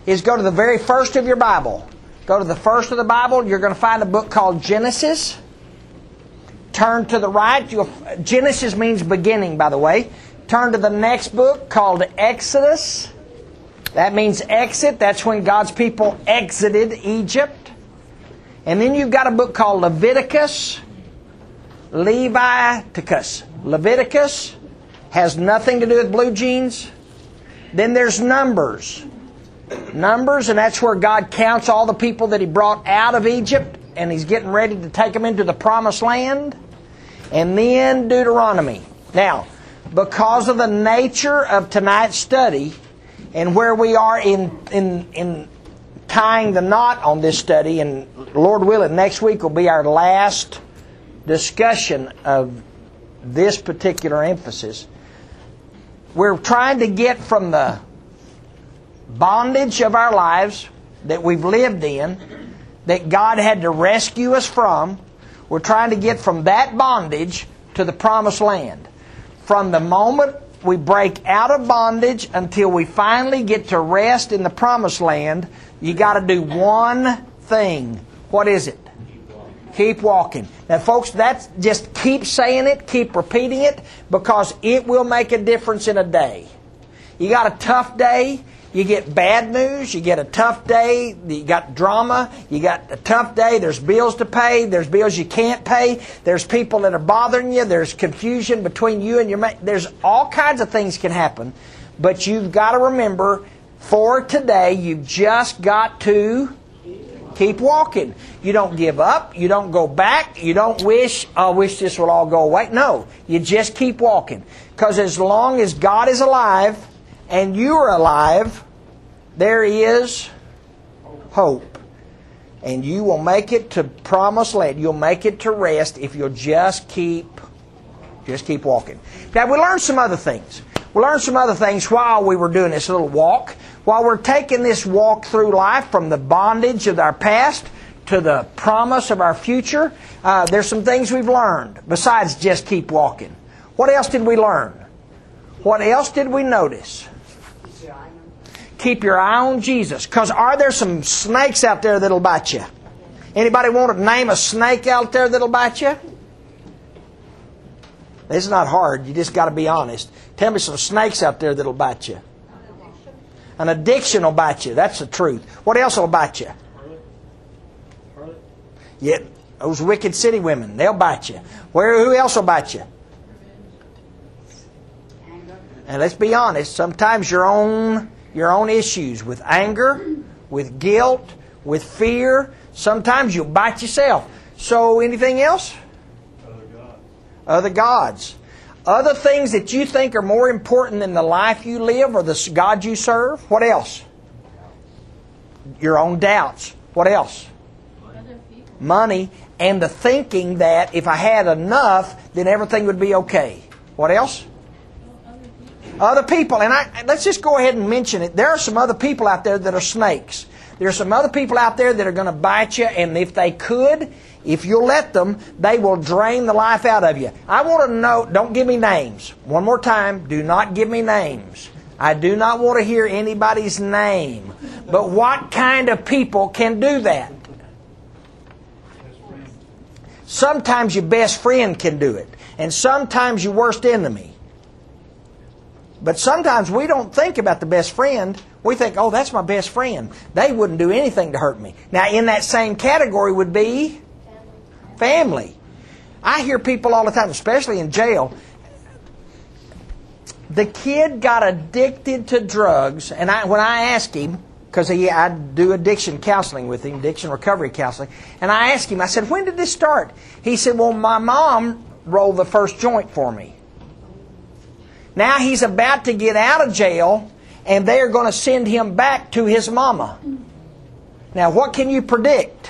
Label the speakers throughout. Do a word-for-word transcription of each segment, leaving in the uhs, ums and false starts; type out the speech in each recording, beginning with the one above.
Speaker 1: is go to the very first of your Bible. Go to the first of the Bible. You're going to find a book called Genesis. Turn to the right. You'll, Genesis means beginning, by the way. Turn to the next book called Exodus. That means exit. That's when God's people exited Egypt. And then you've got a book called Leviticus. Leviticus. Leviticus has nothing to do with blue jeans. Then there's Numbers. Numbers, and that's where God counts all the people that He brought out of Egypt, and He's getting ready to take them into the Promised Land. And then Deuteronomy. Now, because of the nature of tonight's study and where we are in, in, in tying the knot on this study, and Lord willing, next week will be our last discussion of this particular emphasis, we're trying to get from the bondage of our lives that we've lived in, that God had to rescue us from. We're trying to get from that bondage to the Promised Land. From the moment we break out of bondage until we finally get to rest in the Promised Land, you got to do one thing. What is it? Keep walking. Now, folks, that's just keep saying it, keep repeating it, because it will make a difference in a day. You got a tough day, you get bad news, you get a tough day, you got drama, you got a tough day, there's bills to pay, there's bills you can't pay, there's people that are bothering you, there's confusion between you and your mate, there's all kinds of things can happen, but you've got to remember, for today, you've just got to keep walking. You don't give up, you don't go back, you don't wish, I wish this will all go away. No, you just keep walking. Because as long as God is alive, and you are alive, there is hope. And you will make it to Promised Land. You'll make it to rest if you'll just keep, just keep walking. Now, we learned some other things. We learned some other things while we were doing this little walk. While we're taking this walk through life from the bondage of our past to the promise of our future, uh, there's some things we've learned besides just keep walking. What else did we learn? What else did we notice? Keep your eye on Jesus. Because are there some snakes out there that'll bite you? Anybody want to name a snake out there that'll bite you? It's not hard. You just got to be honest. Tell me some snakes out there that'll bite you. An addiction will bite you. That's the truth. What else will bite you? Yeah, those wicked city women, they'll bite you. Where? Who else will bite you? And let's be honest, sometimes your own your own issues with anger, with guilt, with fear, sometimes you'll bite yourself. So anything else?
Speaker 2: Other gods.
Speaker 1: Other gods. Other things that you think are more important than the life you live or the God you serve. What else? Your own doubts. What else? Money. And the thinking that if I had enough, then everything would be okay. What else? Other people. And I, let's just go ahead and mention it. There are some other people out there that are snakes. There are some other people out there that are going to bite you, and if they could, if you'll let them, they will drain the life out of you. I want to know, don't give me names. One more time, do not give me names. I do not want to hear anybody's name. But what kind of people can do that? Sometimes your best friend can do it. And sometimes your worst enemy. But sometimes we don't think about the best friend. We think, oh, that's my best friend. They wouldn't do anything to hurt me. Now, in that same category would be family. I hear people all the time, especially in jail. The kid got addicted to drugs, and I, when I asked him, because I do addiction counseling with him, addiction recovery counseling, and I asked him, I said, when did this start? He said, well, my mom rolled the first joint for me. Now he's about to get out of jail, and they are going to send him back to his mama. Now, what can you predict?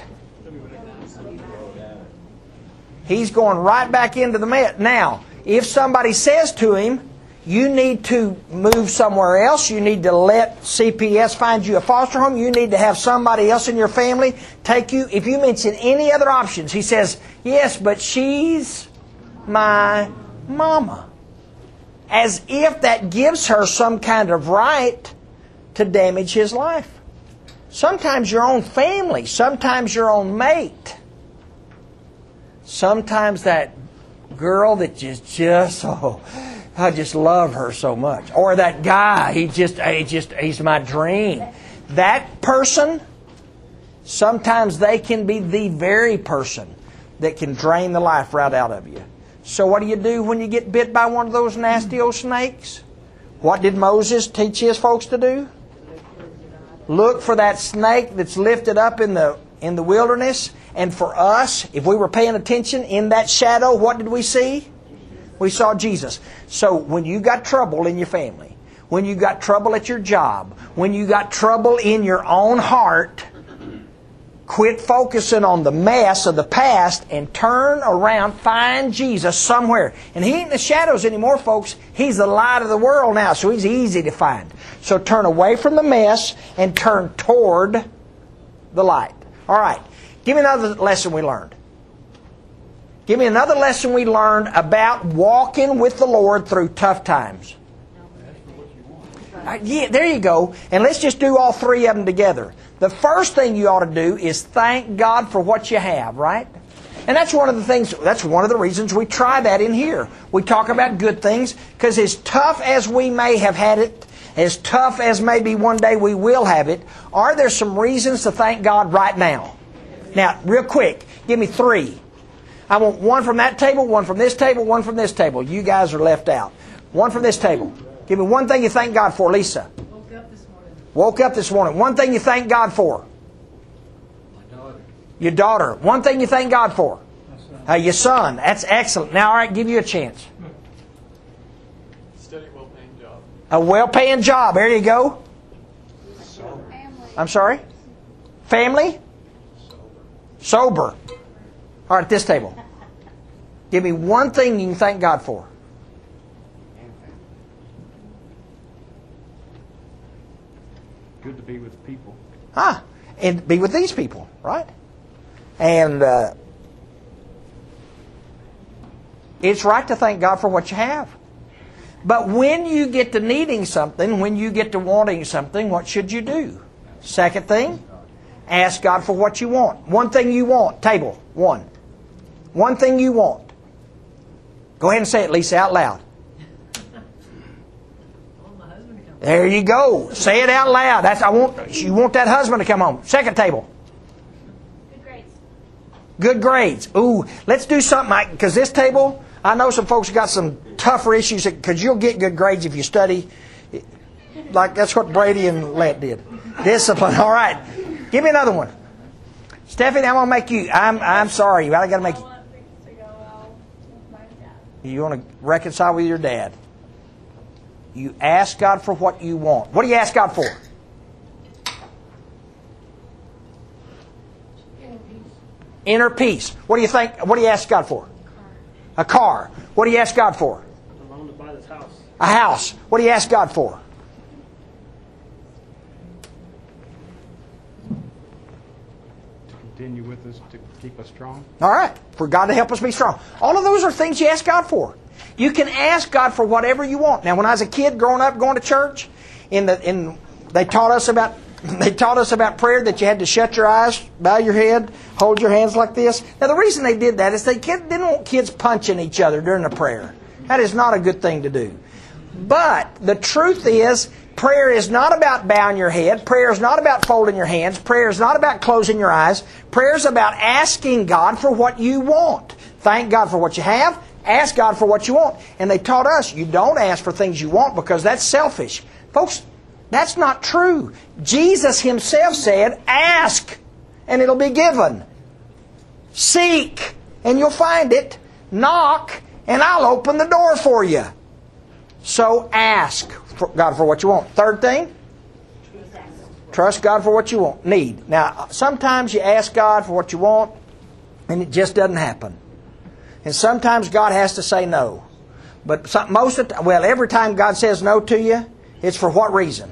Speaker 1: He's going right back into the mess. Now, if somebody says to him, you need to move somewhere else, you need to let C P S find you a foster home, you need to have somebody else in your family take you. If you mention any other options, he says, yes, but she's my mama. As if that gives her some kind of right to damage his life. Sometimes your own family. Sometimes your own mate. Sometimes that girl that you just, oh, I just love her so much. Or that guy, he just, he just, he's my dream. That person, sometimes they can be the very person that can drain the life right out of you. So what do you do when you get bit by one of those nasty old snakes? What did Moses teach his folks to do? Look for that snake that's lifted up in the in the wilderness. And for us, if we were paying attention in that shadow, what did we see? We saw Jesus. So when you got trouble in your family, when you got trouble at your job, when you got trouble in your own heart, quit focusing on the mess of the past and turn around, find Jesus somewhere. And He ain't in the shadows anymore, folks. He's the light of the world now, so He's easy to find. So turn away from the mess and turn toward the light. All right. Give me another lesson we learned. Give me another lesson we learned about walking with the Lord through tough times. Uh, yeah, there you go. And let's just do all three of them together. The first thing you ought to do is thank God for what you have, right? And that's one of the things, that's one of the reasons we try that in here. We talk about good things, because as tough as we may have had it, as tough as maybe one day we will have it, are there some reasons to thank God right now? Now, real quick, give me three. I want one from that table, one from this table, one from this table. You guys are left out. One from this table. Give me one thing you thank God for, Lisa.
Speaker 2: Woke up this morning.
Speaker 1: Woke up this morning. One thing you thank God for.
Speaker 2: My daughter.
Speaker 1: Your daughter. One thing you thank God for.
Speaker 2: My son.
Speaker 1: Uh, your son. That's excellent. Now, all right, give you a chance.
Speaker 3: Steady, well-paying job.
Speaker 1: A well-paying job. There you go.
Speaker 4: Family.
Speaker 1: I'm sorry? Family? Sober. All right, at this table. Give me one thing you can thank God for.
Speaker 5: Good to be with people.
Speaker 1: Ah, and be with these people, right? And uh, it's right to thank God for what you have. But when you get to needing something, when you get to wanting something, what should you do? Second thing, ask God for what you want. One thing you want. Table. One. One thing you want. Go ahead and say it, Lisa, out loud. There you go. Say it out loud. That's I want. You want that husband to come home. Second table.
Speaker 4: Good grades.
Speaker 1: Good grades. Ooh, let's do something because this table, I know some folks got some tougher issues because you'll get good grades if you study. Like that's what Brady and Let did. Discipline. All right. Give me another one. Stephanie, I'm gonna make you. I'm. I'm sorry. I got to make
Speaker 4: I
Speaker 1: you.
Speaker 4: want things to go well with my dad.
Speaker 1: You want to reconcile with your dad. You ask God for what you want. What do you ask God for?
Speaker 4: Inner peace.
Speaker 1: Inner peace. What do you think? What do you ask God for? A car. What do you ask God for?
Speaker 2: A loan to buy this house.
Speaker 1: A house. What do you ask God for?
Speaker 5: To continue with us, to keep us strong.
Speaker 1: All right. For God to help us be strong. All of those are things you ask God for. You can ask God for whatever you want. Now, when I was a kid growing up, going to church, in the in they taught us about they taught us about prayer that you had to shut your eyes, bow your head, hold your hands like this. Now, the reason they did that is they kid, didn't want kids punching each other during the prayer. That is not a good thing to do. But the truth is, prayer is not about bowing your head. Prayer is not about folding your hands. Prayer is not about closing your eyes. Prayer is about asking God for what you want. Thank God for what you have. Ask God for what you want. And they taught us, you don't ask for things you want because that's selfish. Folks, that's not true. Jesus Himself said, ask and it'll be given. Seek and you'll find it. Knock and I'll open the door for you. So ask for God for what you want. Third thing, trust God for what you want. Need. Now, sometimes you ask God for what you want and it just doesn't happen. And sometimes God has to say no. But some, most of the, well, every time God says no to you, it's for what reason?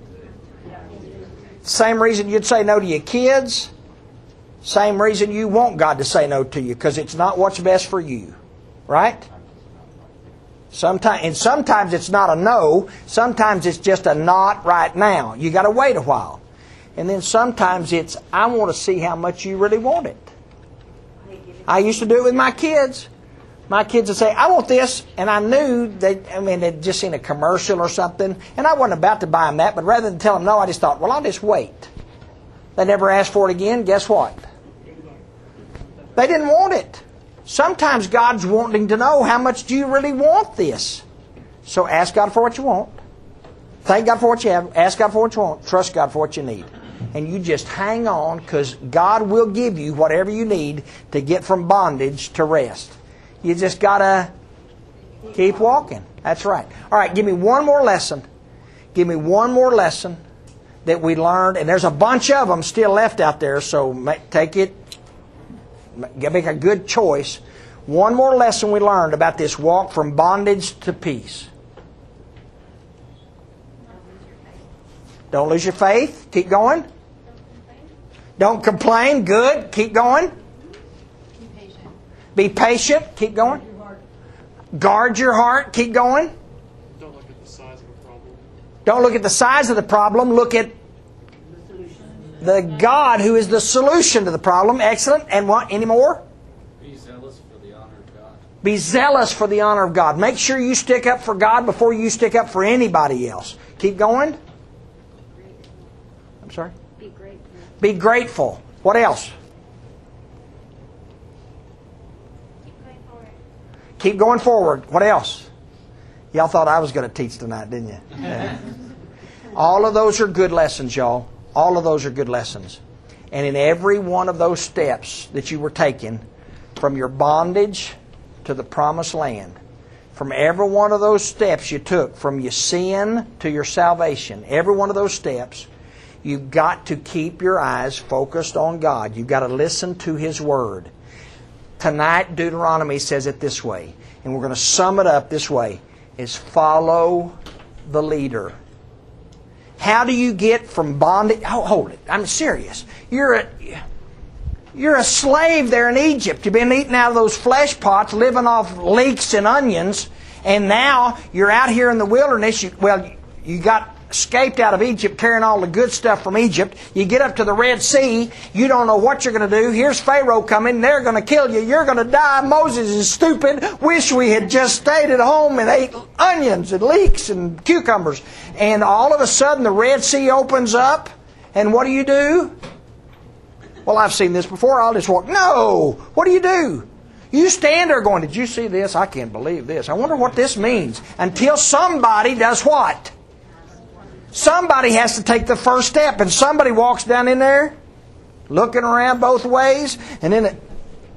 Speaker 1: Same reason you'd say no to your kids. Same reason you want God to say no to you, because it's not what's best for you. Right? Sometimes, and sometimes it's not a no. Sometimes it's just a not right now. You got to wait a while. And then sometimes it's, I want to see how much you really want it. I used to do it with my kids. My kids would say, I want this, and I knew they, I mean, they'd just seen a commercial or something, and I wasn't about to buy them that, but rather than tell them no, I just thought, well, I'll just wait. They never asked for it again. Guess what? They didn't want it. Sometimes God's wanting to know, how much do you really want this? So ask God for what you want. Thank God for what you have. Ask God for what you want. Trust God for what you need. And you just hang on, because God will give you whatever you need to get from bondage to rest. You just got to keep walking. That's right. All right, give me one more lesson. Give me one more lesson that we learned. And there's a bunch of them still left out there, so take it, make a good choice. One more lesson we learned about this walk from bondage to peace. Don't lose your faith. Keep going. Don't complain. Good. Keep going. Be patient. Keep going. Guard your heart. Keep going.
Speaker 5: Don't look at the size of the problem.
Speaker 1: Don't look at the size of the problem. Look at the God who is the solution to the problem. Excellent. And what? Any more?
Speaker 2: Be zealous for the honor of God.
Speaker 1: Be zealous for the honor of God. Make sure you stick up for God before you stick up for anybody else. Keep going. I'm sorry?
Speaker 4: Be grateful.
Speaker 1: Be grateful. What else?
Speaker 4: Keep going forward.
Speaker 1: Keep going forward. What else? Y'all thought I was going to teach tonight, didn't you? Yeah. All of those are good lessons, y'all. All of those are good lessons. And in every one of those steps that you were taking, from your bondage to the promised land, from every one of those steps you took, from your sin to your salvation, every one of those steps, you've got to keep your eyes focused on God. You've got to listen to His Word. Tonight, Deuteronomy says it this way, and we're going to sum it up this way, is follow the leader. How do you get from bondage? Oh, hold it. I'm serious. You're a, you're a slave there in Egypt. You've been eating out of those flesh pots, living off leeks and onions, and now you're out here in the wilderness. You, well, you got escaped out of Egypt, carrying all the good stuff from Egypt. You get up to the Red Sea. You don't know what you're going to do. Here's Pharaoh coming. They're going to kill you. You're going to die. Moses is stupid. Wish we had just stayed at home and ate onions and leeks and cucumbers. And all of a sudden the Red Sea opens up. And what do you do? Well, I've seen this before. I'll just walk. No! What do you do? You stand there going, did you see this? I can't believe this. I wonder what this means. Until somebody does what? Somebody has to take the first step, and somebody walks down in there, looking around both ways, and then it,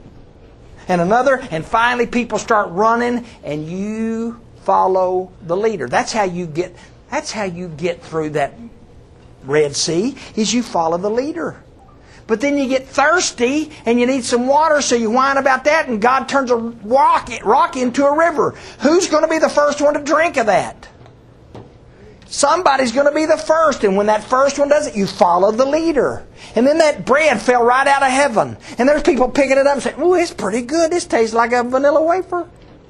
Speaker 1: and another, and finally people start running, and you follow the leader. That's how you get. That's how you get through that Red Sea. Is you follow the leader. But then you get thirsty, and you need some water, so you whine about that, and God turns a rock, rock into a river. Who's going to be the first one to drink of that? Somebody's going to be the first, and when that first one does it, you follow the leader. And then that bread fell right out of heaven. And there's people picking it up and saying, ooh, it's pretty good. This tastes like a vanilla wafer.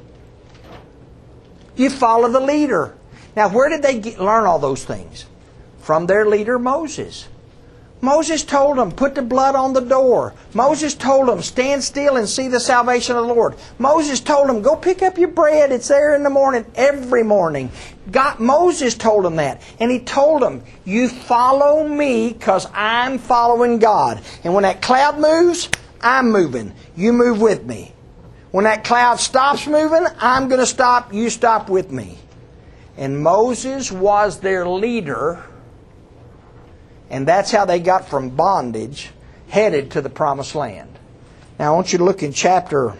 Speaker 1: You follow the leader. Now, where did they get, learn all those things? From their leader, Moses. Moses told them, put the blood on the door. Moses told them, stand still and see the salvation of the Lord. Moses told them, go pick up your bread. It's there in the morning, every morning. God, Moses told them that. And he told them, you follow me because I'm following God. And when that cloud moves, I'm moving. You move with me. When that cloud stops moving, I'm going to stop. You stop with me. And Moses was their leader. And that's how they got from bondage headed to the promised land. Now I want you to look in chapter...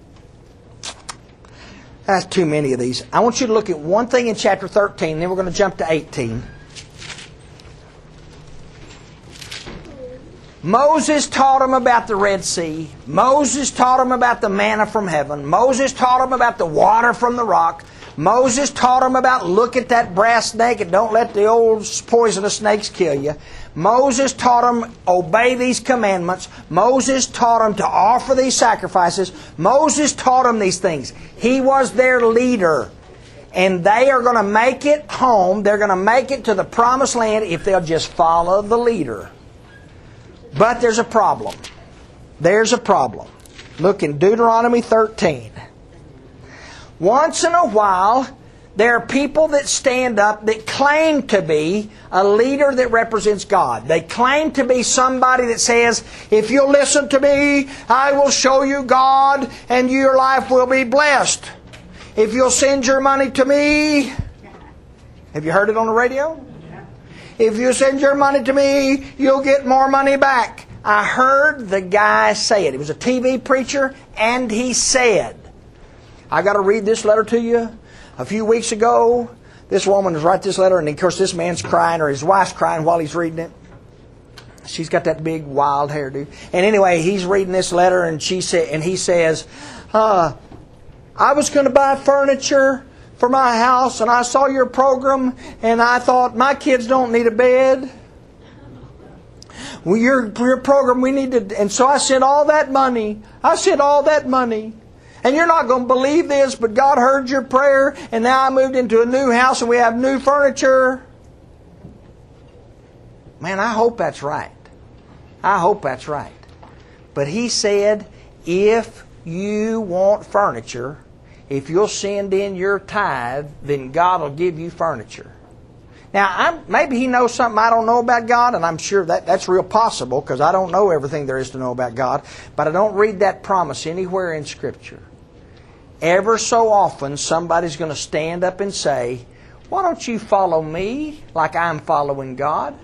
Speaker 1: That's too many of these. I want you to look at one thing in chapter thirteen, then we're going to jump to eighteen. Moses taught them about the Red Sea. Moses taught them about the manna from heaven. Moses taught them about the water from the rock. Moses taught them about look at that brass snake and don't let the old poisonous snakes kill you. Moses taught them obey these commandments. Moses taught them to offer these sacrifices. Moses taught them these things. He was their leader. And they are going to make it home. They're going to make it to the promised land if they'll just follow the leader. But there's a problem. There's a problem. Look in Deuteronomy thirteen. Once in a while, there are people that stand up that claim to be a leader that represents God. They claim to be somebody that says, if you'll listen to me, I will show you God and your life will be blessed. If you'll send your money to me. Have you heard it on the radio? If you send your money to me, you'll get more money back. I heard the guy say it. He was a T V preacher, and he said, I got to read this letter to you. A few weeks ago, this woman was writing this letter, and of course this man's crying, or his wife's crying while he's reading it. She's got that big wild hairdo. And anyway, he's reading this letter, and she said, and he says, uh, I was going to buy furniture for my house, and I saw your program, and I thought, my kids don't need a bed. Well, your, your program, we need to... And so I sent all that money. I sent all that money. And you're not going to believe this, but God heard your prayer, and now I moved into a new house, and we have new furniture. Man, I hope that's right. I hope that's right. But he said, if you want furniture, if you'll send in your tithe, then God will give you furniture. Now, I'm, maybe he knows something I don't know about God, and I'm sure that that's real possible, because I don't know everything there is to know about God, but I don't read that promise anywhere in Scripture. Ever so often, somebody's going to stand up and say, why don't you follow me like I'm following God?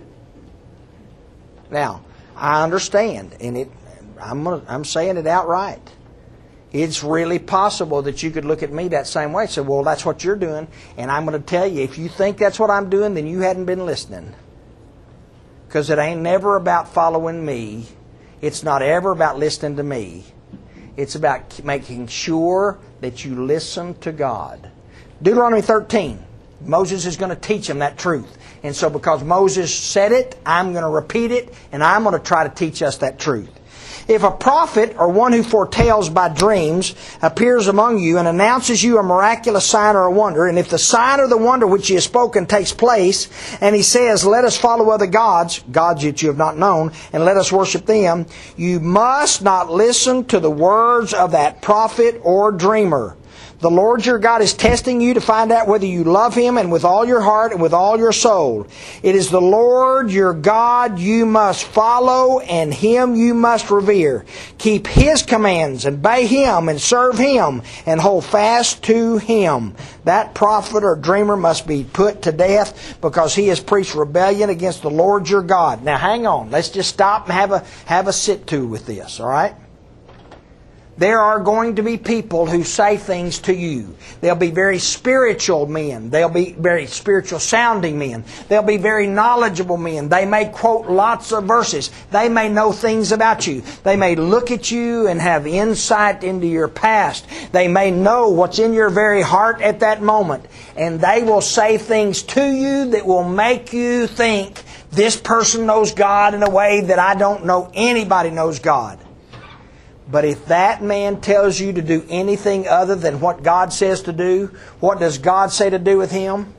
Speaker 1: Now, I understand, and it, I'm, gonna, I'm saying it outright. It's really possible that you could look at me that same way and say, well, that's what you're doing. And I'm going to tell you, if you think that's what I'm doing, then you hadn't been listening. Because it ain't never about following me. It's not ever about listening to me. It's about making sure that you listen to God. Deuteronomy thirteen. Moses is going to teach them that truth. And so because Moses said it, I'm going to repeat it, and I'm going to try to teach us that truth. If a prophet or one who foretells by dreams appears among you and announces you a miraculous sign or a wonder, and if the sign or the wonder which he has spoken takes place, and he says, let us follow other gods, gods that you have not known, and let us worship them, you must not listen to the words of that prophet or dreamer. The Lord your God is testing you to find out whether you love Him and with all your heart and with all your soul. It is the Lord your God you must follow, and Him you must revere. Keep His commands and obey Him and serve Him and hold fast to Him. That prophet or dreamer must be put to death because he has preached rebellion against the Lord your God. Now hang on. Let's just stop and have a, have a sit-to with this, all right? There are going to be people who say things to you. They'll be very spiritual men. They'll be very spiritual sounding men. They'll be very knowledgeable men. They may quote lots of verses. They may know things about you. They may look at you and have insight into your past. They may know what's in your very heart at that moment. And they will say things to you that will make you think, this person knows God in a way that I don't know anybody knows God. But if that man tells you to do anything other than what God says to do, what does God say to do with him?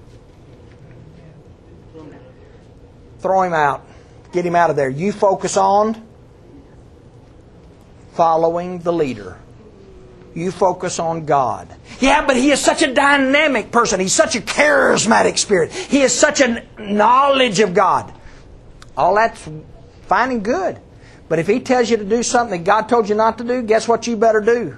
Speaker 1: Throw him out. Get him out of there. You focus on following the leader. You focus on God. Yeah, but he is such a dynamic person. He's such a charismatic spirit. He has such a knowledge of God. All that's fine and good. But if he tells you to do something that God told you not to do, guess what you better do?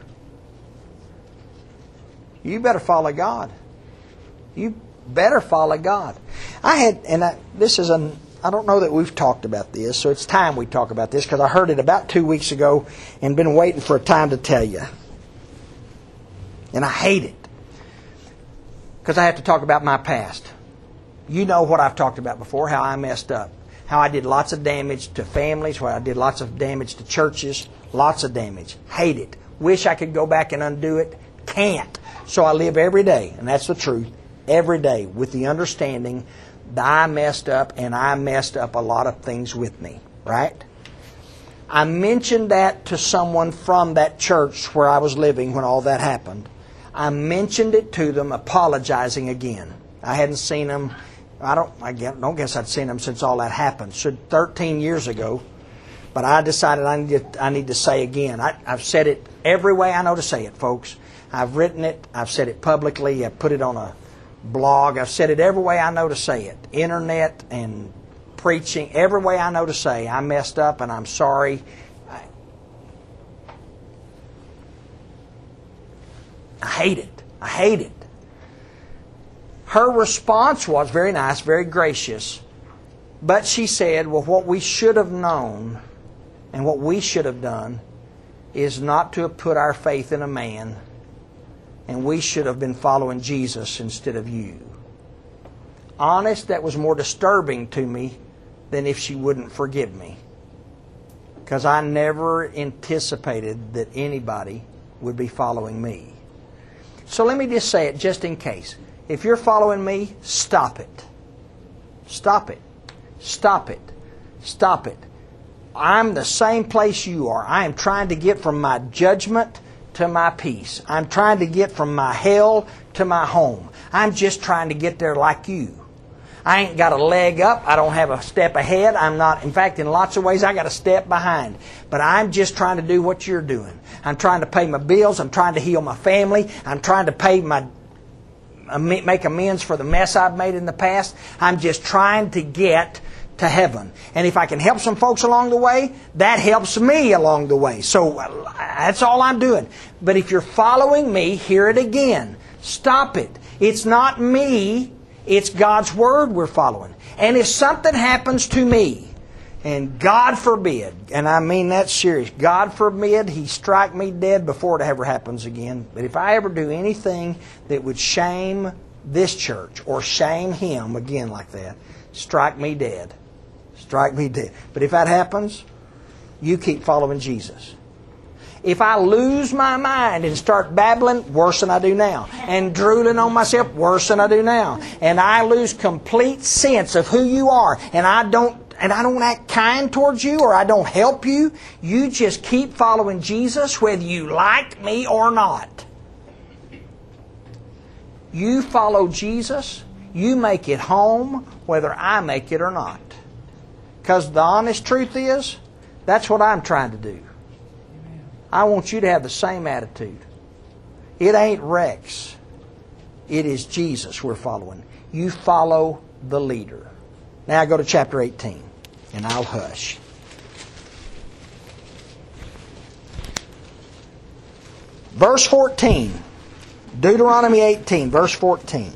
Speaker 1: You better follow God. You better follow God. I had, and I, this is an, I don't know that we've talked about this, so it's time we talk about this because I heard it about two weeks ago and been waiting for a time to tell you. And I hate it because I have to talk about my past. You know what I've talked about before, how I messed up. How I did lots of damage to families, how I did lots of damage to churches, lots of damage. Hate it. Wish I could go back and undo it. Can't. So I live every day, and that's the truth, every day with the understanding that I messed up, and I messed up a lot of things with me. Right? I mentioned that to someone from that church where I was living when all that happened. I mentioned it to them, apologizing again. I hadn't seen them. I don't. I don't guess I'd seen them since all that happened. So thirteen years ago, But I decided I need to, I need to say again. I, I've said it every way I know to say it, folks. I've written it. I've said it publicly. I've put it on a blog. I've said it every way I know to say it. Internet and preaching, every way I know to say. I messed up and I'm sorry. I, I hate it. I hate it. Her response was very nice, very gracious. But she said, well, what we should have known and what we should have done is not to have put our faith in a man, and we should have been following Jesus instead of you. Honest, that was more disturbing to me than if she wouldn't forgive me. Because I never anticipated that anybody would be following me. So let me just say it just in case. If you're following me, stop it. Stop it. Stop it. Stop it. I'm the same place you are. I am trying to get from my judgment to my peace. I'm trying to get from my hell to my home. I'm just trying to get there like you. I ain't got a leg up. I don't have a step ahead. I'm not, in fact, in lots of ways, I got a step behind. But I'm just trying to do what you're doing. I'm trying to pay my bills. I'm trying to heal my family. I'm trying to pay my make amends for the mess I've made in the past. I'm just trying to get to heaven. And if I can help some folks along the way, that helps me along the way. So that's all I'm doing. But if you're following me, hear it again. Stop it. It's not me. It's God's Word we're following. And if something happens to me, and God forbid, and I mean that serious, God forbid He strike me dead before it ever happens again. But if I ever do anything that would shame this church or shame Him again like that, strike me dead. Strike me dead. But if that happens, you keep following Jesus. If I lose my mind and start babbling, worse than I do now. And drooling on myself, worse than I do now. And I lose complete sense of who you are. And I don't and I don't act kind towards you or I don't help you. You just keep following Jesus whether you like me or not. You follow Jesus. You make it home whether I make it or not. Because the honest truth is, that's what I'm trying to do. I want you to have the same attitude. It ain't Rex. It is Jesus we're following. You follow the leader. Now I go to chapter eighteen, and I'll hush. Verse fourteen. Deuteronomy eighteen, verse fourteen.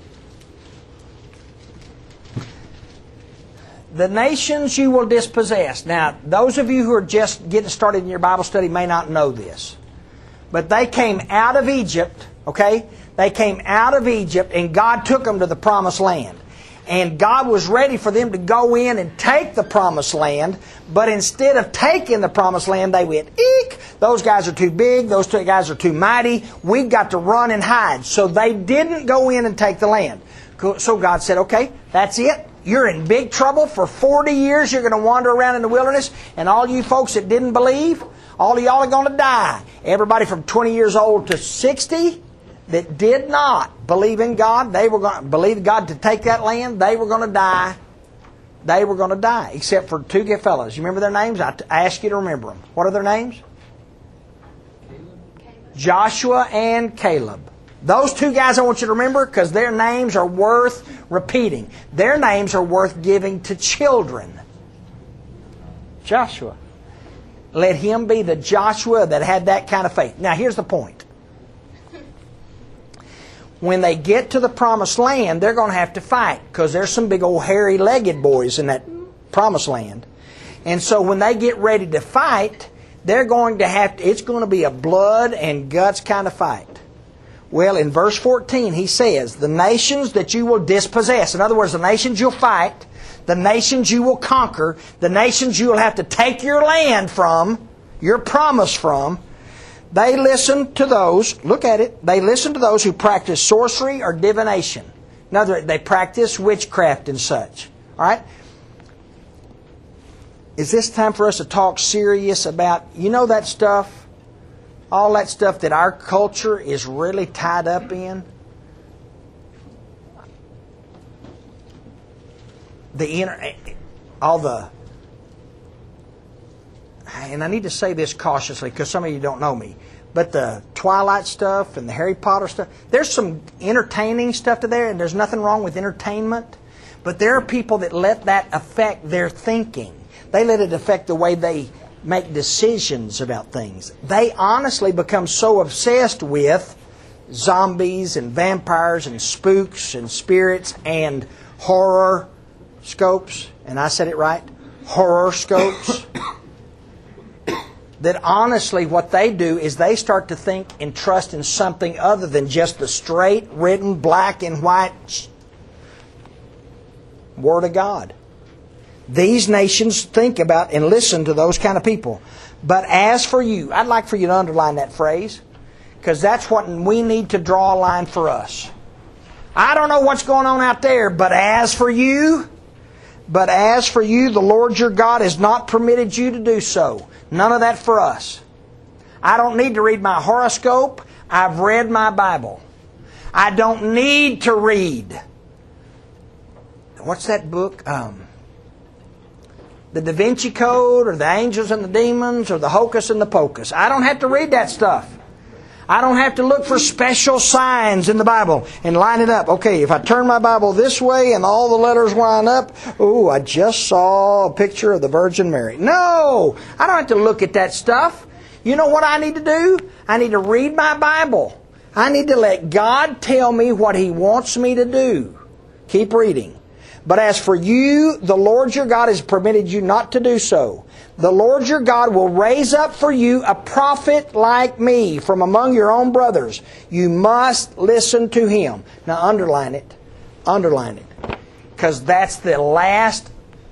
Speaker 1: The nations you will dispossess. Now, those of you who are just getting started in your Bible study may not know this. But they came out of Egypt, okay? They came out of Egypt and God took them to the promised land. And God was ready for them to go in and take the promised land. But instead of taking the promised land, they went, eek! Those guys are too big. Those two guys are too mighty. We've got to run and hide. So they didn't go in and take the land. So God said, okay, that's it. You're in big trouble. For forty years you're going to wander around in the wilderness. And all you folks that didn't believe, all of y'all are going to die. Everybody from twenty years old to sixty that did not believe in God, they were going to believe God to take that land, they were going to die. They were going to die. Except for two good fellows. You remember their names? I ask you to remember them. What are their names?
Speaker 4: Caleb.
Speaker 1: Joshua and Caleb. Those two guys I want you to remember because their names are worth repeating. Their names are worth giving to children. Joshua. Let him be the Joshua that had that kind of faith. Now here's the point. When they get to the promised land, they're going to have to fight because there's some big old hairy-legged boys in that promised land. And so when they get ready to fight, they're going to have to, it's going to be a blood and guts kind of fight. Well, in verse fourteen, he says, the nations that you will dispossess. In other words, the nations you'll fight, the nations you will conquer, the nations you will have to take your land from, your promise from, they listen to those, look at it, they listen to those who practice sorcery or divination. In other words, they practice witchcraft and such. All right? Is this time for us to talk serious about, you know that stuff? All that stuff that our culture is really tied up in. The inner, all the and I need to say this cautiously because some of you don't know me, but the Twilight stuff and the Harry Potter stuff, there's some entertaining stuff to there, and there's nothing wrong with entertainment. But there are people that let that affect their thinking. They let it affect the way they make decisions about things. They honestly become so obsessed with zombies and vampires and spooks and spirits and horror scopes, and I said it right, horoscopes, that honestly what they do is they start to think and trust in something other than just the straight, written, black and white Word of God. These nations think about and listen to those kind of people. But as for you, I'd like for you to underline that phrase, because that's what we need to draw a line for us. I don't know what's going on out there, but as for you, but as for you, the Lord your God has not permitted you to do so. None of that for us. I don't need to read my horoscope. I've read my Bible. I don't need to read. What's that book? Um, the Da Vinci Code, or the Angels and the Demons, or the Hocus and the Pocus. I don't have to read that stuff. I don't have to look for special signs in the Bible and line it up. Okay, if I turn my Bible this way and all the letters line up, ooh, I just saw a picture of the Virgin Mary. No! I don't have to look at that stuff. You know what I need to do? I need to read my Bible. I need to let God tell me what He wants me to do. Keep reading. But as for you, the Lord your God has permitted you not to do so. The Lord your God will raise up for you a prophet like me from among your own brothers. You must listen to him. Now underline it. Underline it. Because that's the last,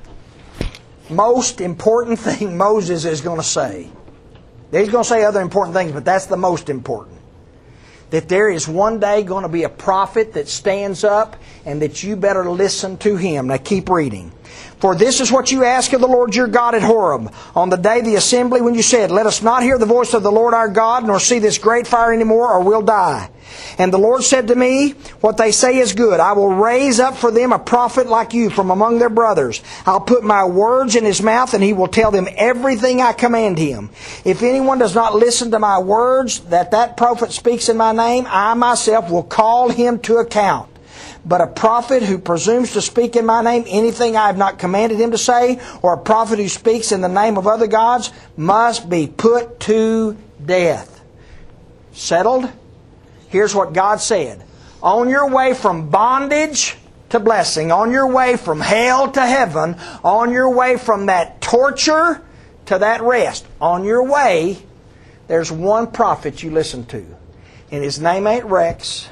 Speaker 1: most important thing Moses is going to say. He's going to say other important things, but that's the most important. That there is one day going to be a prophet that stands up and that you better listen to him. Now keep reading. For this is what you ask of the Lord your God at Horeb, on the day of the assembly when you said, let us not hear the voice of the Lord our God, nor see this great fire anymore, or we'll die. And the Lord said to me, what they say is good. I will raise up for them a prophet like you from among their brothers. I'll put my words in his mouth, and he will tell them everything I command him. If anyone does not listen to my words that that prophet speaks in my name, I myself will call him to account. But a prophet who presumes to speak in my name anything I have not commanded him to say, or a prophet who speaks in the name of other gods, must be put to death. Settled? Here's what God said. On your way from bondage to blessing, on your way from hell to heaven, on your way from that torture to that rest, on your way, there's one prophet you listen to. And his name ain't Rex,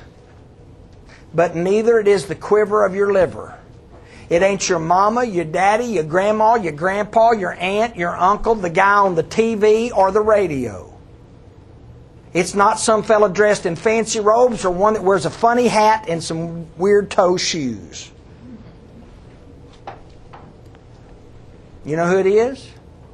Speaker 1: but neither it is the quiver of your liver. It ain't your mama, your daddy, your grandma, your grandpa, your aunt, your uncle, the guy on the T V or the radio. It's not some fella dressed in fancy robes or one that wears a funny hat and some weird toe shoes. You know who it is?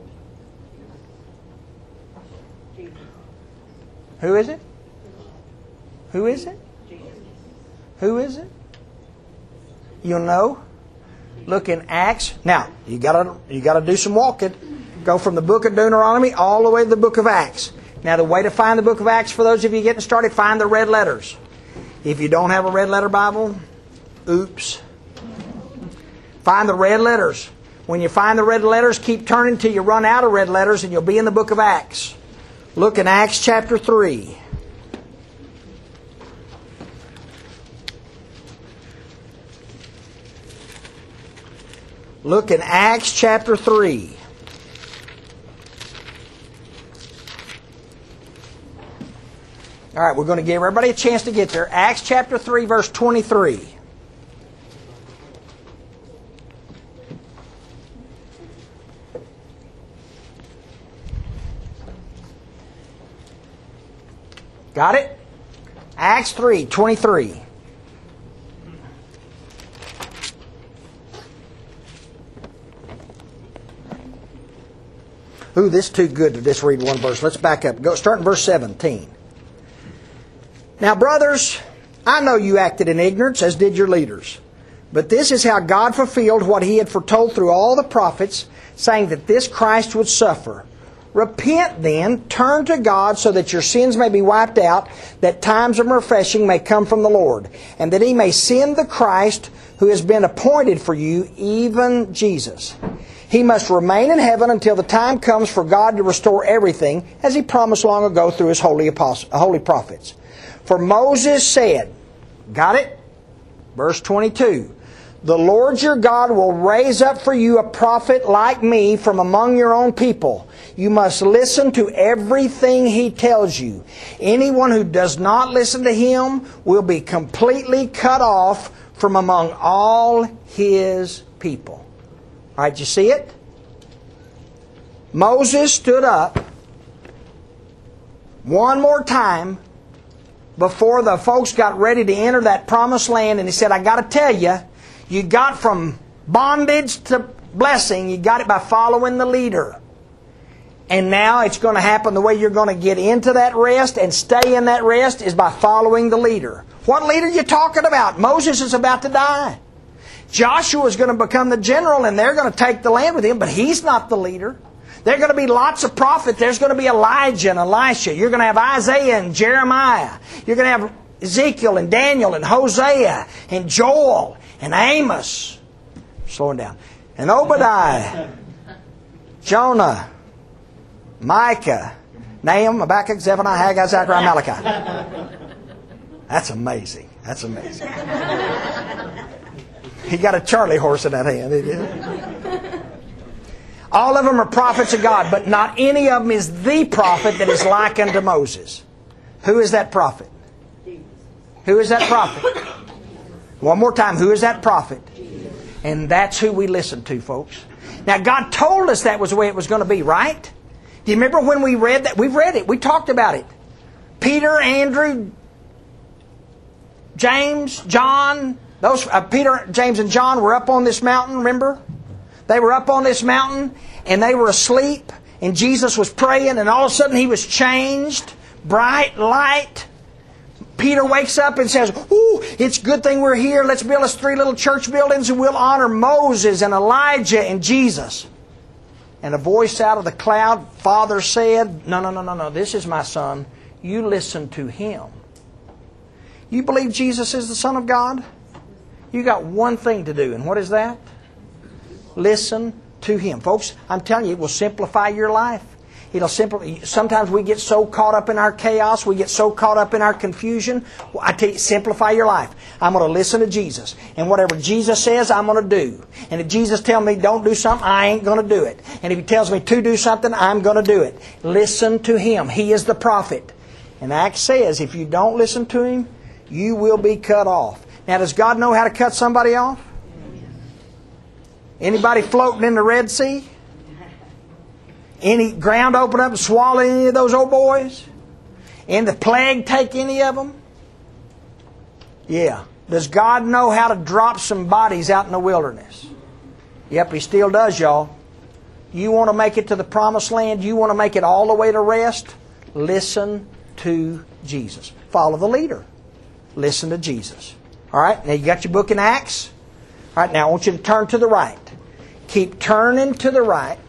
Speaker 1: Who is it? Who is it? Who is it? You'll know. Look in Acts. Now, you gotta you gotta do some walking. Go from the book of Deuteronomy all the way to the book of Acts. Now, the way to find the book of Acts, for those of you getting started, find the red letters. If you don't have a red letter Bible, oops. Find the red letters. When you find the red letters, keep turning till you run out of red letters, and you'll be in the book of Acts. Look in Acts chapter three. Look in Acts chapter three. All right, we're going to give everybody a chance to get there. Acts chapter three, verse twenty-three. Got it? Acts three, twenty-three. Ooh, this is too good to just read one verse. Let's back up. Go start in verse seventeen. Now, brothers, I know you acted in ignorance, as did your leaders. But this is how God fulfilled what He had foretold through all the prophets, saying that this Christ would suffer. Repent then, turn to God so that your sins may be wiped out, that times of refreshing may come from the Lord, and that He may send the Christ who has been appointed for you, even Jesus. He must remain in heaven until the time comes for God to restore everything, as He promised long ago through His holy apostles, holy prophets. For Moses said, got it? Verse twenty-two. The Lord your God will raise up for you a prophet like me from among your own people. You must listen to everything he tells you. Anyone who does not listen to him will be completely cut off from among all his people. All right, you see it? Moses stood up one more time before the folks got ready to enter that promised land, and he said, I got to tell you, you got from bondage to blessing, you got it by following the leader. And now it's going to happen, the way you're going to get into that rest and stay in that rest is by following the leader. What leader are you talking about? Moses is about to die. Joshua is going to become the general and they're going to take the land with him, but he's not the leader. There are going to be lots of prophets. There's going to be Elijah and Elisha. You're going to have Isaiah and Jeremiah. You're going to have Ezekiel and Daniel and Hosea and Joel and Amos. Slowing down. And Obadiah, Jonah, Micah, Nahum, Habakkuk, Zephaniah, Haggai, Zechariah, Malachi. That's amazing. That's amazing. He got a Charlie horse in that hand. He did. All of them are prophets of God, but not any of them is the prophet that is like unto Moses. Who is that prophet? Who is that prophet? One more time, who is that prophet? And that's who we listen to, folks. Now, God told us that was the way it was going to be, right? Do you remember when we read that? We read it. We talked about it. Peter, Andrew, James, John, those uh, Peter, James, and John were up on this mountain, remember? They were up on this mountain, and they were asleep, and Jesus was praying, and all of a sudden He was changed, bright light. Peter wakes up and says, ooh, it's a good thing we're here. Let's build us three little church buildings and we'll honor Moses and Elijah and Jesus. And a voice out of the cloud, Father said, no, no, no, no, no, this is my son. You listen to him. You believe Jesus is the Son of God? You got one thing to do, and what is that? Listen to Him. Folks, I'm telling you, it will simplify your life. It'll simply. Sometimes we get so caught up in our chaos, we get so caught up in our confusion. Well, I tell you, simplify your life. I'm going to listen to Jesus, and whatever Jesus says, I'm going to do. And if Jesus tells me don't do something, I ain't going to do it. And if He tells me to do something, I'm going to do it. Listen to Him. He is the prophet. And Acts says, if you don't listen to Him, you will be cut off. Now, does God know how to cut somebody off? Anybody floating in the Red Sea? Any ground open up and swallow any of those old boys? And the plague take any of them? Yeah. Does God know how to drop some bodies out in the wilderness? Yep, He still does, y'all. You want to make it to the promised land? You want to make it all the way to rest? Listen to Jesus. Follow the leader. Listen to Jesus. All right, now you got your book in Acts? All right, now I want you to turn to the right. Keep turning to the right.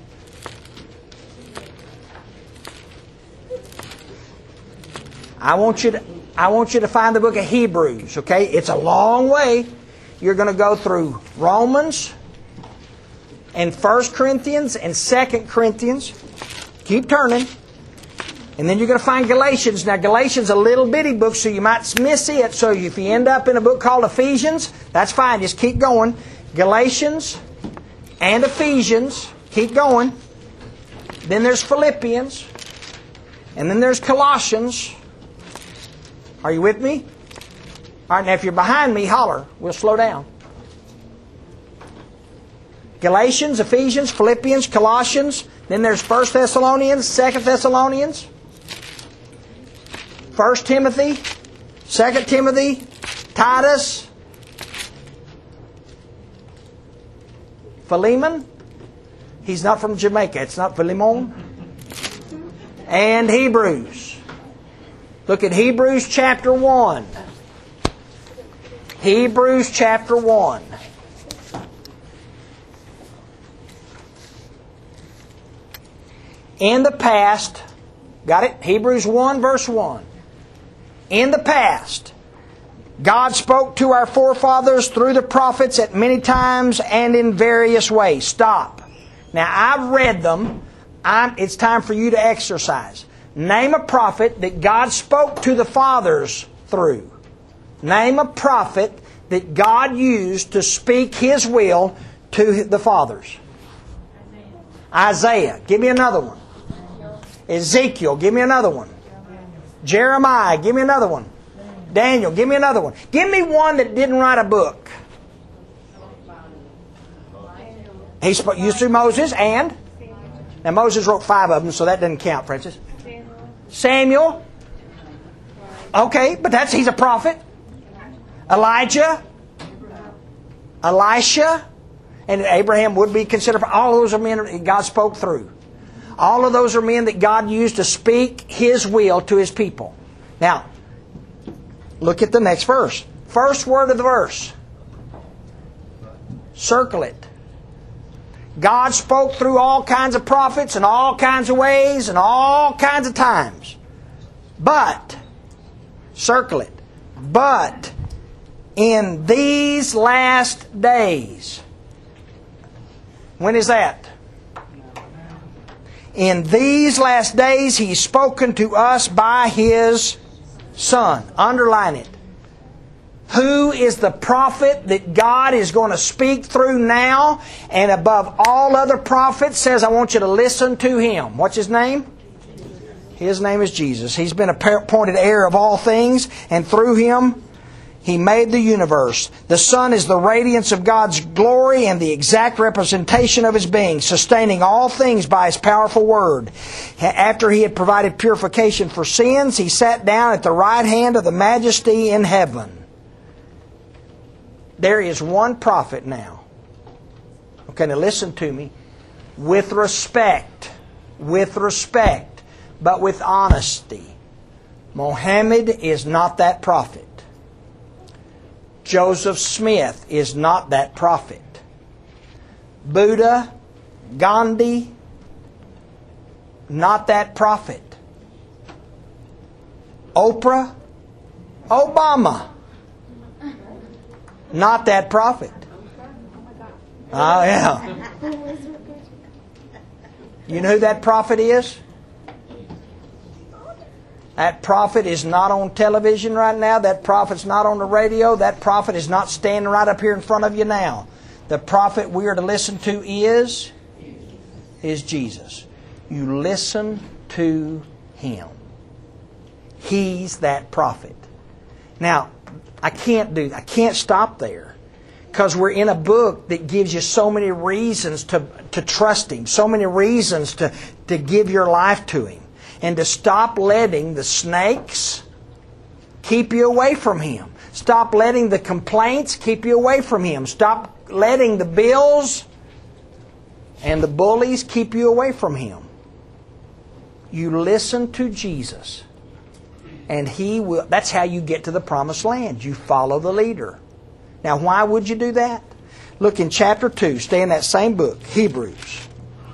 Speaker 1: I want you to I want you to find the book of Hebrews, okay? It's a long way. You're going to go through Romans and First Corinthians and Second Corinthians. Keep turning. And then you're going to find Galatians. Now, Galatians is a little bitty book, so you might miss it. So if you end up in a book called Ephesians, that's fine. Just keep going. Galatians and Ephesians. Keep going. Then there's Philippians. And then there's Colossians. Are you with me? All right, now if you're behind me, holler. We'll slow down. Galatians, Ephesians, Philippians, Colossians. Then there's First Thessalonians, Second Thessalonians. First Timothy, Second Timothy, Titus, Philemon. He's not from Jamaica. It's not Philemon. And Hebrews. Look at Hebrews chapter one. Hebrews chapter one. In the past, got it? Hebrews one verse one. In the past, God spoke to our forefathers through the prophets at many times and in various ways. Stop. Now, I've read them. I'm, it's time for you to exercise. Name a prophet that God spoke to the fathers through. Name a prophet that God used to speak His will to the fathers. Isaiah. Give me another one. Ezekiel. Give me another one. Jeremiah. Give me another one. Daniel. Give me another one. Give me one that didn't write a book. He spoke, used through Moses and... Now Moses wrote five of them, so that doesn't count, Francis. Samuel. Okay, but that's he's a prophet. Elijah. Elisha. And Abraham would be considered. All those are men that God spoke through. All of those are men that God used to speak His will to His people. Now, look at the next verse. First word of the verse. Circle it. God spoke through all kinds of prophets in all kinds of ways and all kinds of times. But, circle it, but in these last days. When is that? In these last days He's spoken to us by His Son. Underline it. Who is the prophet that God is going to speak through now and above all other prophets says, I want you to listen to Him? What's His name? His name is Jesus. He's been appointed heir of all things, and through Him He made the universe. The Son is the radiance of God's glory and the exact representation of His being, sustaining all things by His powerful word. After He had provided purification for sins, He sat down at the right hand of the Majesty in heaven. There is one prophet now. Okay, now listen to me. With respect, with respect, but with honesty. Mohammed is not that prophet. Joseph Smith is not that prophet. Buddha, Gandhi, not that prophet. Oprah, Obama, not that prophet. Oh, yeah. You know who that prophet is? That prophet is not on television right now. That prophet's not on the radio. That prophet is not standing right up here in front of you now. The prophet we are to listen to is, is Jesus. You listen to Him. He's that prophet. Now, I can't do that. I can't stop there. Because we're in a book that gives you so many reasons to, to trust Him. So many reasons to, to give your life to Him. And to stop letting the snakes keep you away from Him. Stop letting the complaints keep you away from Him. Stop letting the bills and the bullies keep you away from Him. You listen to Jesus. And He will. That's how you get to the promised land. You follow the leader. Now, why would you do that? Look in chapter two. Stay in that same book, Hebrews.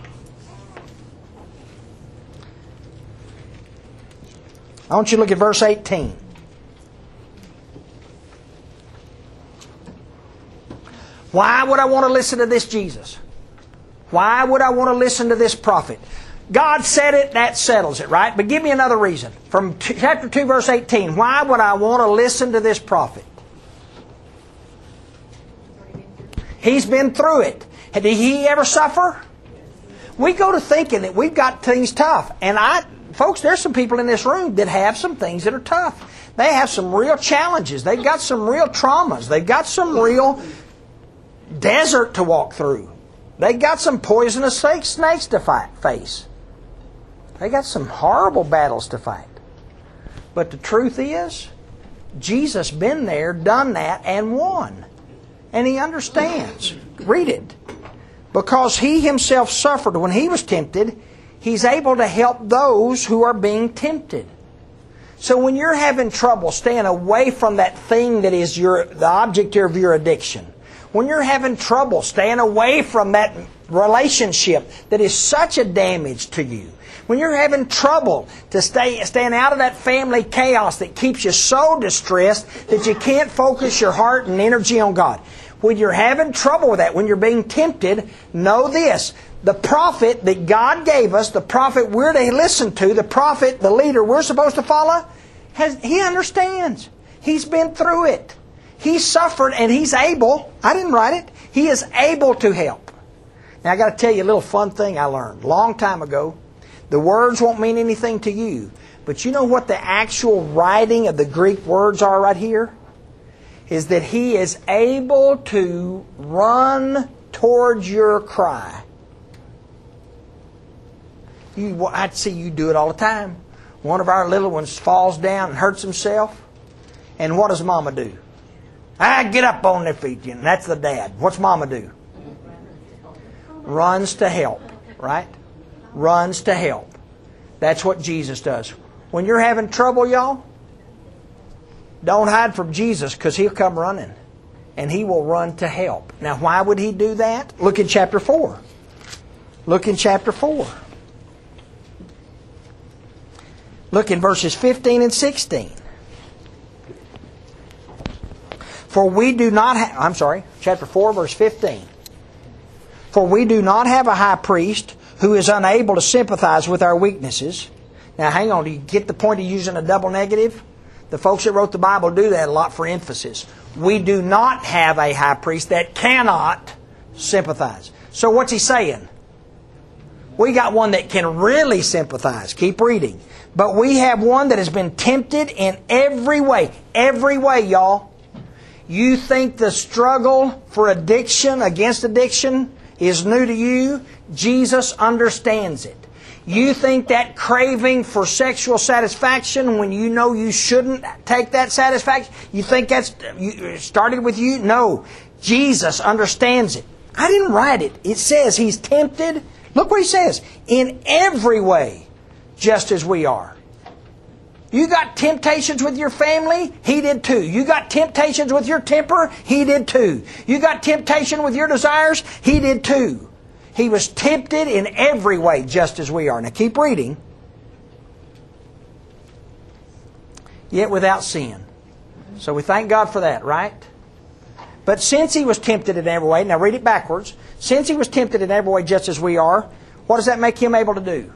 Speaker 1: I want you to look at verse eighteen. Why would I want to listen to this Jesus? Why would I want to listen to this prophet? God said it, that settles it, right? But give me another reason. From chapter two, verse eighteen, why would I want to listen to this prophet? He's been through it. Did he ever suffer? We go to thinking that we've got things tough. And I, folks, there's some people in this room that have some things that are tough. They have some real challenges. They've got some real traumas. They've got some real desert to walk through. They got some poisonous snakes to fight, face. They got some horrible battles to fight. But the truth is, Jesus been there, done that, and won. And He understands. Read it. Because He Himself suffered when He was tempted, He's able to help those who are being tempted. So when you're having trouble staying away from that thing that is your the object of your addiction, when you're having trouble staying away from that relationship that is such a damage to you, when you're having trouble to stay staying out of that family chaos that keeps you so distressed that you can't focus your heart and energy on God, when you're having trouble with that, when you're being tempted, know this. The prophet that God gave us, the prophet we're to listen to, the prophet, the leader we're supposed to follow, has he understands. He's been through it. He's suffered and he's able, I didn't write it, he is able to help. Now I got to tell you a little fun thing I learned a long time ago. The words won't mean anything to you, but you know what the actual writing of the Greek words are right here? Is that he is able to run towards your cry. You, I'd see you do it all the time. One of our little ones falls down and hurts himself. And what does Mama do? Ah, get up on their feet. And that's the dad. What's Mama do? Runs to help, right? Runs to help. That's what Jesus does. When you're having trouble, y'all, don't hide from Jesus, because He'll come running. And He will run to help. Now, why would He do that? Look in chapter four. Look in chapter four. Look in verses fifteen and sixteen. For we do not have, I'm sorry, chapter four, verse fifteen. For we do not have a high priest who is unable to sympathize with our weaknesses. Now, hang on, do you get the point of using a double negative? The folks that wrote the Bible do that a lot for emphasis. We do not have a high priest that cannot sympathize. So what's he saying? We got one that can really sympathize. Keep reading. But we have one that has been tempted in every way. Every way, y'all. You think the struggle for addiction, against addiction, is new to you? Jesus understands it. You think that craving for sexual satisfaction when you know you shouldn't take that satisfaction, you think that's you, started with you? No. Jesus understands it. I didn't write it. It says He's tempted. Look what He says. In every way, just as we are. You got temptations with your family? He did too. You got temptations with your temper? He did too. You got temptation with your desires? He did too. He was tempted in every way, just as we are. Now keep reading. Yet without sin. So we thank God for that, right? But since He was tempted in every way, now read it backwards. Since He was tempted in every way, just as we are, what does that make Him able to do?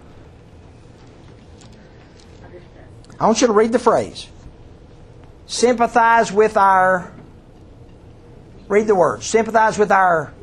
Speaker 1: I want you to read the phrase. Sympathize with our... Read the words. Sympathize with our...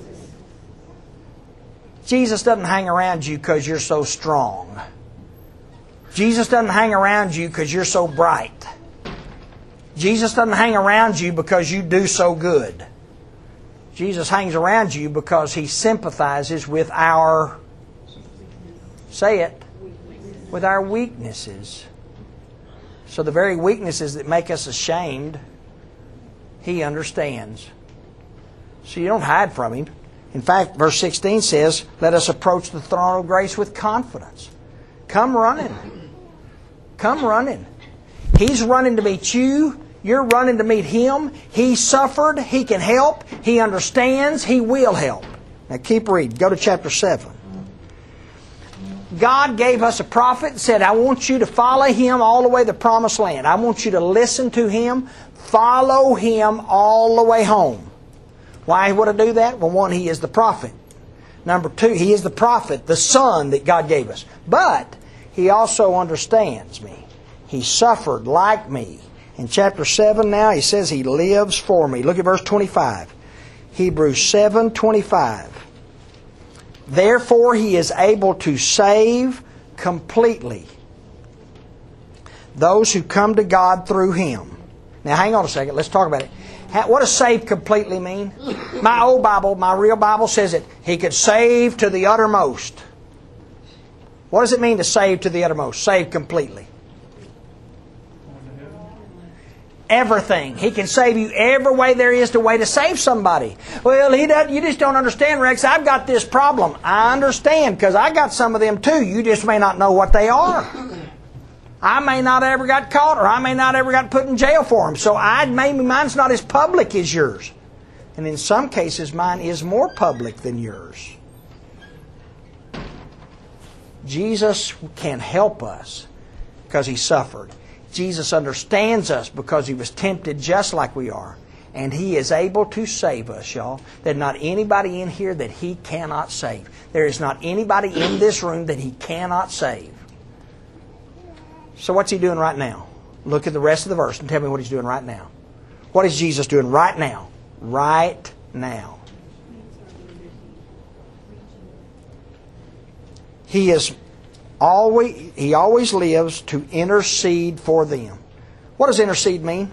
Speaker 1: Jesus doesn't hang around you because you're so strong. Jesus doesn't hang around you because you're so bright. Jesus doesn't hang around you because you do so good. Jesus hangs around you because He sympathizes with our... Say it. With our weaknesses. So the very weaknesses that make us ashamed, He understands. So you don't hide from Him. In fact, verse sixteen says, let us approach the throne of grace with confidence. Come running. Come running. He's running to meet you. You're running to meet Him. He suffered. He can help. He understands. He will help. Now keep reading. Go to chapter seven. God gave us a prophet and said, I want you to follow him all the way to the promised land. I want you to listen to him. Follow him all the way home. Why would I do that? Well, one, he is the prophet. Number two, he is the prophet, the son that God gave us. But he also understands me. He suffered like me. In chapter seven now, he says he lives for me. Look at verse twenty-five. Hebrews seven twenty-five. Therefore he is able to save completely those who come to God through him. Now hang on a second. Let's talk about it. What does save completely mean? My old Bible, my real Bible says it. He could save to the uttermost. What does it mean to save to the uttermost? Save completely. Everything. He can save you every way there is to way to save somebody. Well, he doesn't. You just don't understand, Rex. I've got this problem. I understand because I got some of them too. You just may not know what they are. I may not ever got caught, or I may not ever got put in jail for them. So I maybe mine's not as public as yours, and in some cases mine is more public than yours. Jesus can help us because He suffered. Jesus understands us because He was tempted just like we are. And He is able to save us, y'all. There's not anybody in here that He cannot save. There is not anybody in this room that He cannot save. So what's He doing right now? Look at the rest of the verse and tell me what He's doing right now. What is Jesus doing right now? Right now. He is always He always lives to intercede for them. What does intercede mean?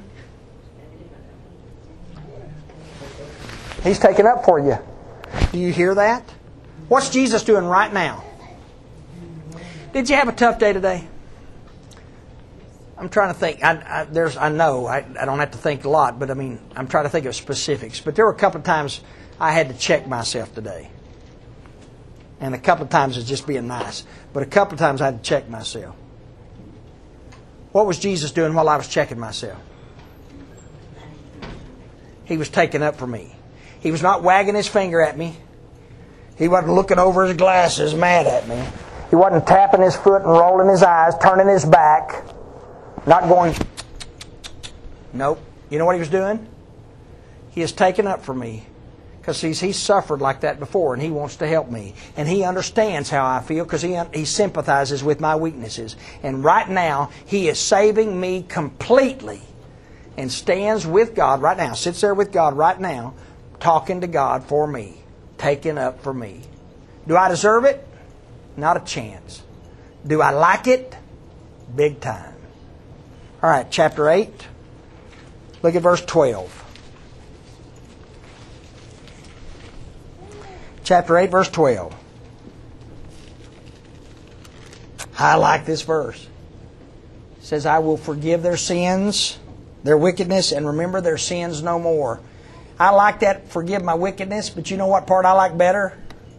Speaker 1: He's taking up for you. Do you hear that? What's Jesus doing right now? Did you have a tough day today? I'm trying to think. I, I, there's, I know I, I don't have to think a lot, but I mean, I'm trying to think of specifics. But there were a couple of times I had to check myself today. And a couple of times it's just being nice. But a couple of times I had to check myself. What was Jesus doing while I was checking myself? He was taking up for me. He was not wagging His finger at me. He wasn't looking over His glasses mad at me. He wasn't tapping His foot and rolling His eyes, turning His back. Not going, nope. You know what He was doing? He has taken up for me. Because he's, he's suffered like that before, and He wants to help me. And He understands how I feel because he, he sympathizes with my weaknesses. And right now, He is saving me completely. And stands with God right now, sits there with God right now, talking to God for me, taking up for me. Do I deserve it? Not a chance. Do I like it? Big time. All right, chapter eight. Look at verse twelve. Chapter eight, verse twelve. I like this verse. It says, I will forgive their sins, their wickedness, and remember their sins no more. I like that, forgive my wickedness, but you know what part I like better?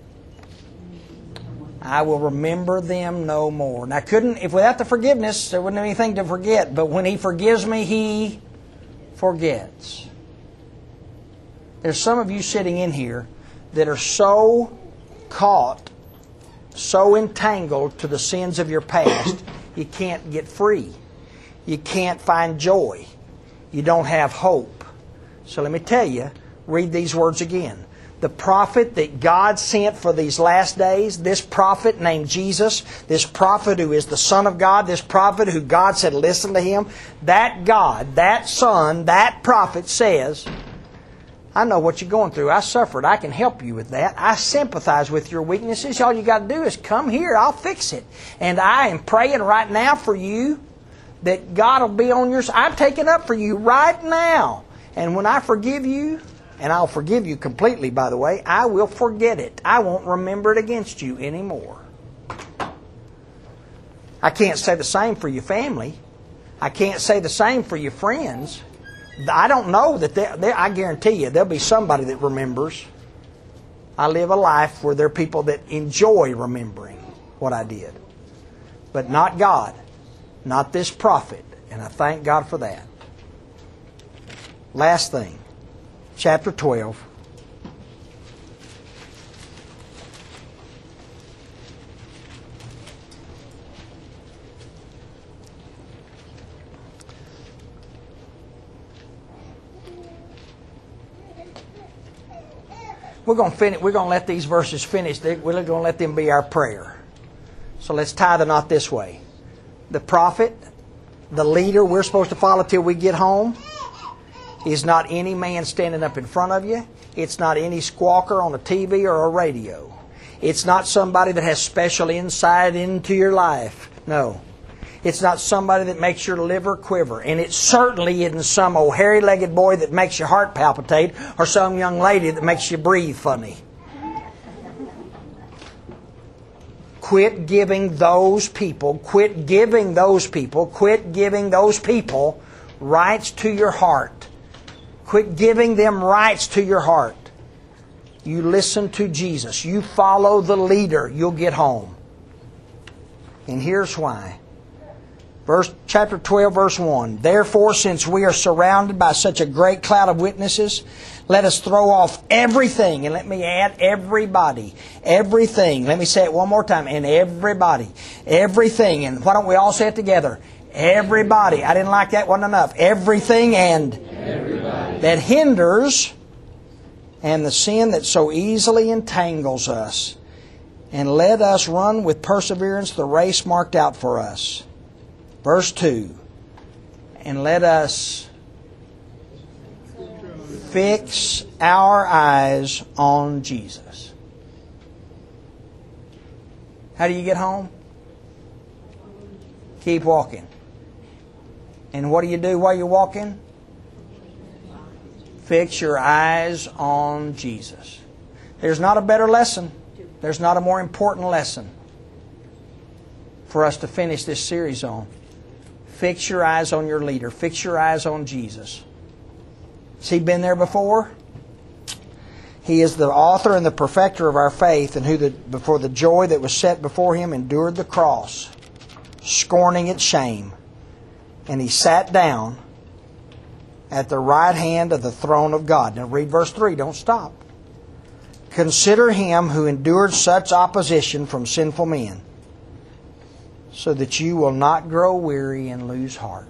Speaker 1: I will remember them no more. Now, couldn't, if without the forgiveness, there wouldn't be anything to forget. But when He forgives me, He forgets. There's some of you sitting in here that are so caught, so entangled to the sins of your past, you can't get free. You can't find joy. You don't have hope. So let me tell you, read these words again. The prophet that God sent for these last days, this prophet named Jesus, this prophet who is the Son of God, this prophet who God said, listen to him, that God, that Son, that prophet says, I know what you're going through. I suffered. I can help you with that. I sympathize with your weaknesses. All you got to do is come here. I'll fix it. And I am praying right now for you that God will be on your side. I'm taking up for you right now. And when I forgive you, and I'll forgive you completely, by the way, I will forget it. I won't remember it against you anymore. I can't say the same for your family. I can't say the same for your friends. I don't know that they, they, I guarantee you there'll be somebody that remembers. I live a life where there are people that enjoy remembering what I did. But not God. Not this prophet. And I thank God for that. Last thing. Chapter twelve. We're going to finish. We're going to let these verses finish. We're going to let them be our prayer. So let's tie the knot this way. The prophet, the leader we're supposed to follow till we get home, is not any man standing up in front of you. It's not any squawker on a T V or a radio. It's not somebody that has special insight into your life. No. It's not somebody that makes your liver quiver. And it certainly isn't some old hairy-legged boy that makes your heart palpitate or some young lady that makes you breathe funny. Quit giving those people, quit giving those people, quit giving those people rights to your heart. Quit giving them rights to your heart. You listen to Jesus. You follow the leader. You'll get home. And here's why. Verse, chapter twelve, verse one. Therefore, since we are surrounded by such a great cloud of witnesses, let us throw off everything. And let me add everybody. Everything. Let me say it one more time. And everybody. Everything. And why don't we all say it together? Everybody. I didn't like that. Wasn't enough. Everything and everybody that hinders, and the sin that so easily entangles us. And let us run with perseverance the race marked out for us. Verse two. And let us fix our eyes on Jesus. How do you get home? Keep walking. And what do you do while you're walking? Fix your eyes on Jesus. There's not a better lesson. There's not a more important lesson for us to finish this series on. Fix your eyes on your leader. Fix your eyes on Jesus. Has He been there before? He is the author and the perfecter of our faith, and who the, before the joy that was set before Him endured the cross, scorning its shame. And He sat down at the right hand of the throne of God. Now read verse three. Don't stop. Consider Him who endured such opposition from sinful men, so that you will not grow weary and lose heart.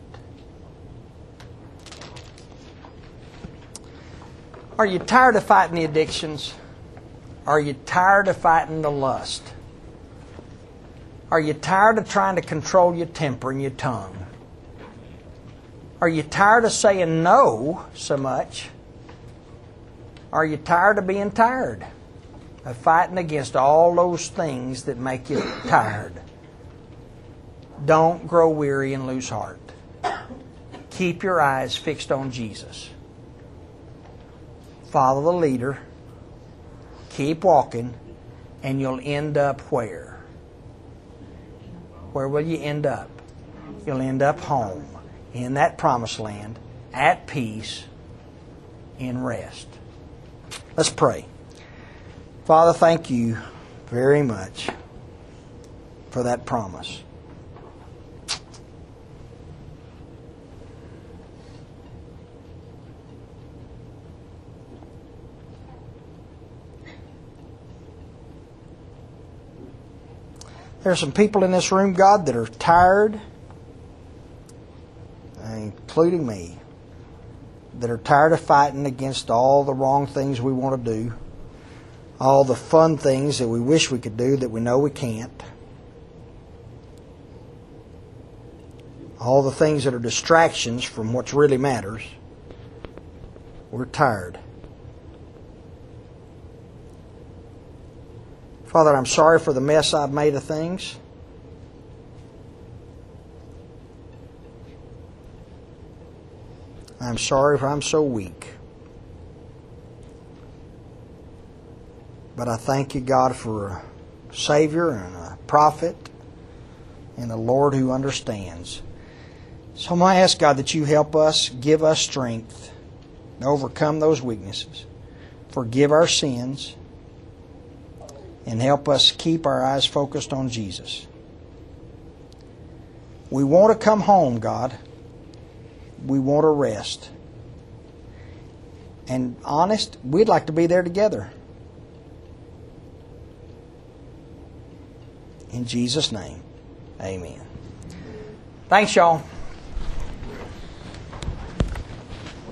Speaker 1: Are you tired of fighting the addictions? Are you tired of fighting the lust? Are you tired of trying to control your temper and your tongue? Are you tired of saying no so much? Are you tired of being tired? Of fighting against all those things that make you tired? Don't grow weary and lose heart. Keep your eyes fixed on Jesus. Follow the leader. Keep walking. And you'll end up where? Where will you end up? You'll end up home. In that promised land. At peace. In rest. Let's pray. Father, thank You very much for that promise. There are some people in this room, God, that are tired, including me, that are tired of fighting against all the wrong things we want to do, all the fun things that we wish we could do that we know we can't, all the things that are distractions from what really matters. We're tired. Father, I'm sorry for the mess I've made of things. I'm sorry if I'm so weak. But I thank You, God, for a Savior and a prophet and a Lord who understands. So I'm going to ask, God, that You help us, give us strength to overcome those weaknesses, forgive our sins, and help us keep our eyes focused on Jesus. We want to come home, God. We want to rest. And honest, we'd like to be there together. In Jesus' name, amen. Thanks, y'all.